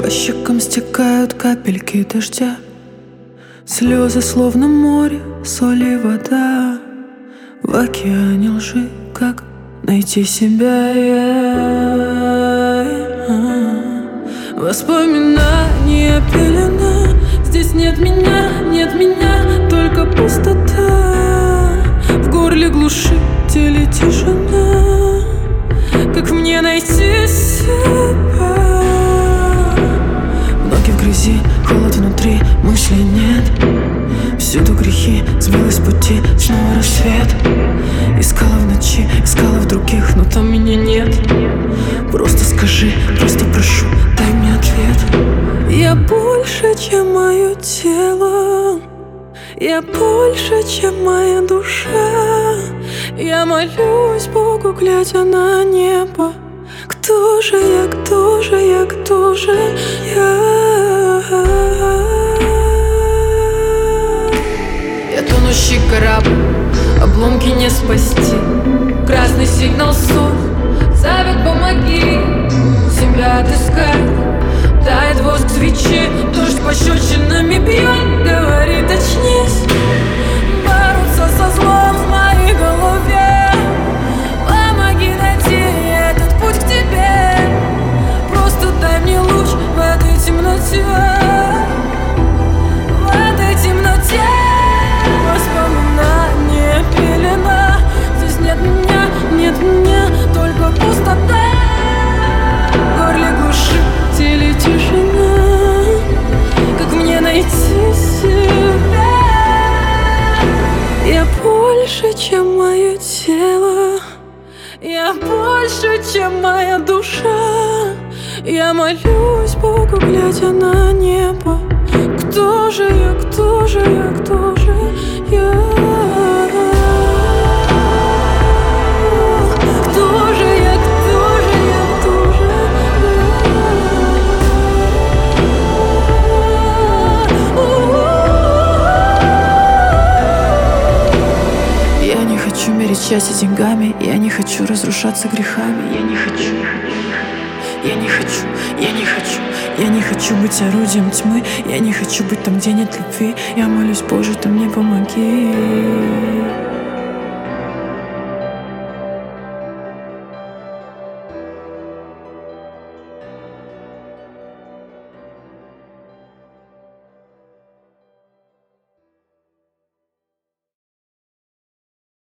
По щекам стекают капельки дождя, слезы словно море, соль и вода. В океане лжи, как найти себя? Воспоминания пелена, здесь нет меня, только пустота. В горле глушители тишина, как мне найти себя? Ноги в грязи, холод внутри, мыслей нет. Всюду грехи, сбилась с пути, снова рассвет. Искала в ночи, искала в других, но там меня нет. Просто скажи, просто прошу, дай мне ответ. Я больше, чем мое тело, я больше, чем моя душа. Я молюсь Богу, глядя на небо. Кто же я, кто же я, кто же я? Я тонущий корабль, обломки не спасти. Красный сигнал СОС зовет, помоги. Себя отыскать, тает воск свечи. Дождь пощечинами бьет, говорит, очнись. Бороться со злом в моей голове, помоги найти этот путь к тебе. Просто дай мне луч в этой темноте, в этой темноте. Воспоминания пелена, здесь нет меня, только пустота. В горле глушители тишина, как мне найти себя? Я больше, чем мое тело, я больше, чем моя душа. Я молюсь Богу, глядя на небо. Кто же я, кто же я, кто же я? Кто же я, кто же я, кто же я? Я не хочу мерить счастье деньгами, я не хочу разрушаться грехами. Я не хочу, я не хочу, я не хочу. Я не хочу быть орудием тьмы, я не хочу быть там, где нет любви. Я молюсь, Боже, ты мне помоги.